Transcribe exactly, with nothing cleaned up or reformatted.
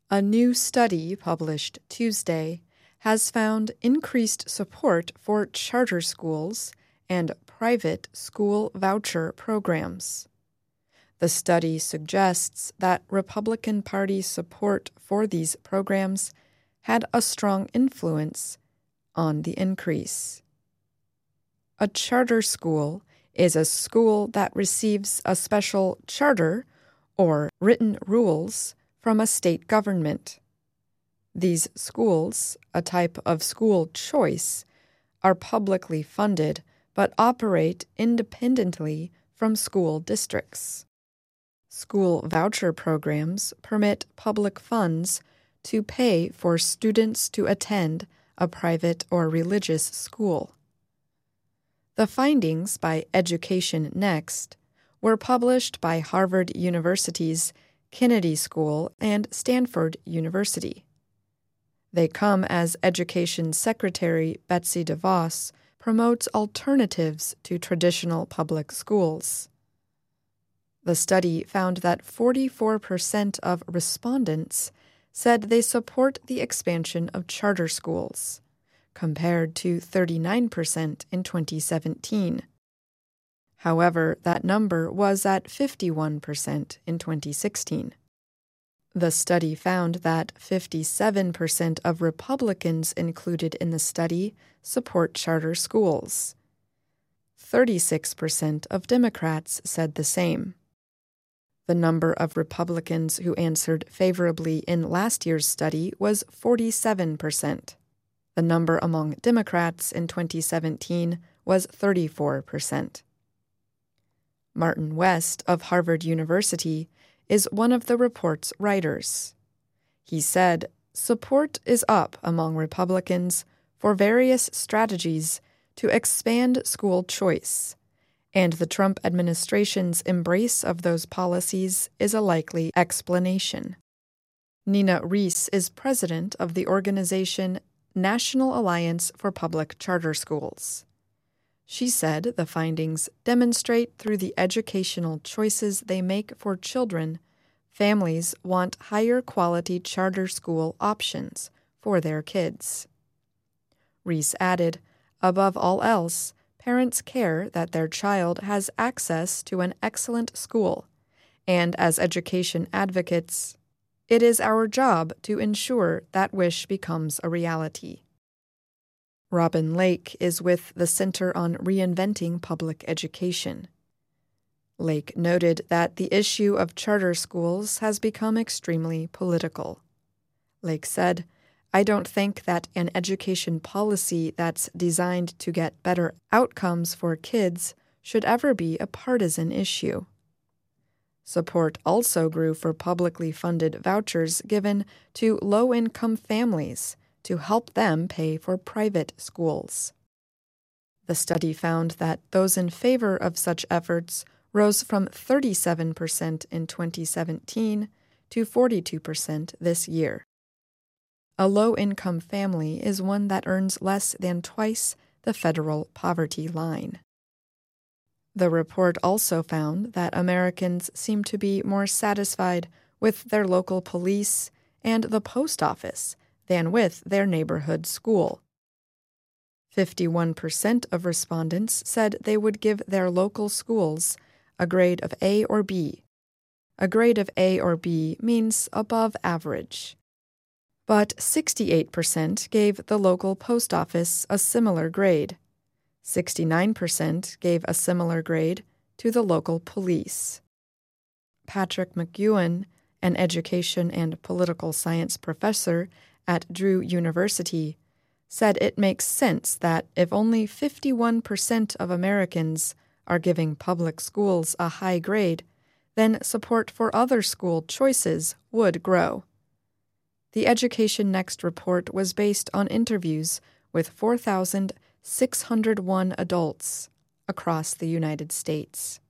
A new study published Tuesday has found increased support for charter schools and private school voucher programs. The study suggests that Republican Party support for these programs had a strong influence on the increase. A charter school is a school that receives a special charter or written rules from a state government. These schools, a type of school choice, are publicly funded but operate independently from school districts. School voucher programs permit public funds to pay for students to attend a private or religious school. The findings by Education Next were published by Harvard University's Kennedy School and Stanford University. They come as Education Secretary Betsy DeVos promotes alternatives to traditional public schools. The study found that forty-four percent of respondents said they support the expansion of charter schools, compared to thirty-nine percent in twenty seventeen. However, that number was at fifty-one percent in twenty sixteen. The study found that fifty-seven percent of Republicans included in the study support charter schools. thirty-six percent of Democrats said the same. The number of Republicans who answered favorably in last year's study was forty-seven percent. The number among Democrats in twenty seventeen was thirty-four percent. Martin West of Harvard University is one of the report's writers. He said, "Support is up among Republicans for various strategies to expand school choice, and the Trump administration's embrace of those policies is a likely explanation." Nina Reese is president of the organization National Alliance for Public Charter Schools. She said the findings demonstrate through the educational choices they make for children, families want higher quality charter school options for their kids. Reese added, "Above all else, parents care that their child has access to an excellent school, and as education advocates, it is our job to ensure that wish becomes a reality." Robin Lake is with the Center on Reinventing Public Education. Lake noted that the issue of charter schools has become extremely political. Lake said, "I don't think that an education policy that's designed to get better outcomes for kids should ever be a partisan issue." Support also grew for publicly funded vouchers given to low-income families to help them pay for private schools. The study found that those in favor of such efforts rose from thirty-seven percent in twenty seventeen to forty-two percent this year. A low-income family is one that earns less than twice the federal poverty line. The report also found that Americans seem to be more satisfied with their local police and the post office than with their neighborhood school. fifty-one percent of respondents said they would give their local schools a grade of A or B. A grade of A or B means above average. But sixty-eight percent gave the local post office a similar grade. sixty-nine percent gave a similar grade to the local police. Patrick McEwen, an education and political science professor at Drew University, said it makes sense that if only fifty-one percent of Americans are giving public schools a high grade, then support for other school choices would grow. The Education Next report was based on interviews with four thousand six hundred one adults across the United States.